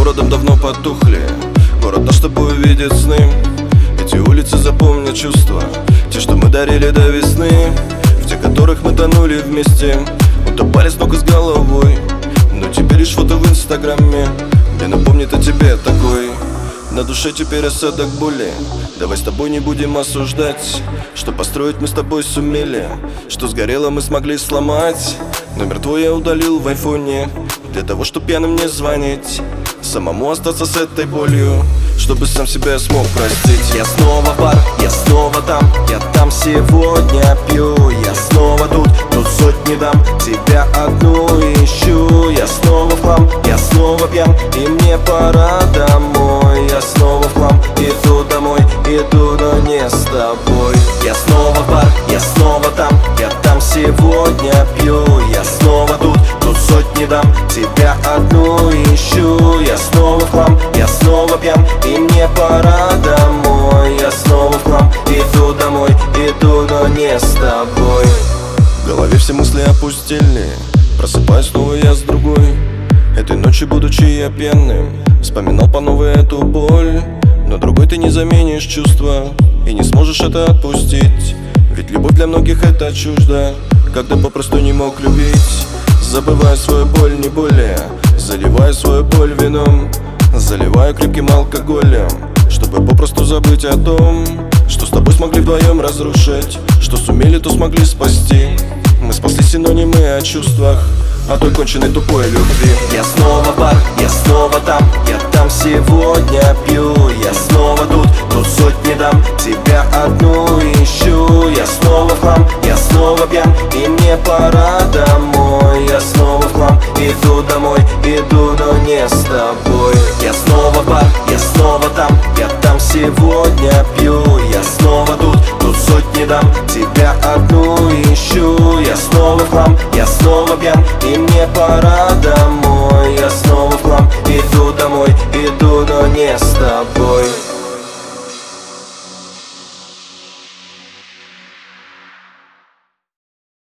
городом давно потухли. Город наш с тобой видит сны. Эти улицы запомнят чувства, те, что мы дарили до весны, в те, которых мы тонули вместе, утопали с ног и с головой. Но теперь лишь фото в инстаграме мне напомнит о тебе такой. На душе теперь осадок боли. Давай с тобой не будем осуждать, что построить мы с тобой сумели, что сгорело мы смогли сломать. Номер твой я удалил в айфоне, для того, чтоб пьяным не звонить, самому остаться с этой болью, чтобы сам себя смог простить. Я снова в бар, я снова там, я там сегодня пью. Я снова тут сотни дам, тебя одну ищу. Я снова в хлам, я снова пьян, и мне пора домой. Я снова в хлам, иду домой, иду, но не с тобой. Я снова в бар, я снова там, я там сегодня пью. Я снова тут сотни дам, тебя одну ищу. Я снова в хлам, я снова пьян, и мне пора домой. Я снова в хлам, иду домой, иду, но не с тобой. В голове все мысли опустили, просыпаюсь снова я с другой. Этой ночью, будучи я пьяным, вспоминал по новой эту боль. Но другой ты не заменишь чувства и не сможешь это отпустить. Ведь любовь для многих это чуждо, когда попросту не мог любить. Забываю свою боль не более, заливаю свою боль вином, заливаю крепким алкоголем, чтобы попросту забыть о том, что с тобой смогли вдвоем разрушить, что сумели, то смогли спасти. Мы спасли синонимы о чувствах, о той конченной тупой любви. Я снова в бар, я снова там, я там сегодня пью. Я снова тут сотни дам, тебя одну ищу. Я снова в хлам, я снова пьян, и мне пора домой. Я снова в хлам, иду домой, иду, но не с тобой. Я снова в бар, я снова там, я там сегодня пью. Я снова тут сотни дам, тебя одну ищу. Я снова в хлам, я снова пьян, и мне пора домой. Я снова в хлам, иду домой, иду, но не с тобой.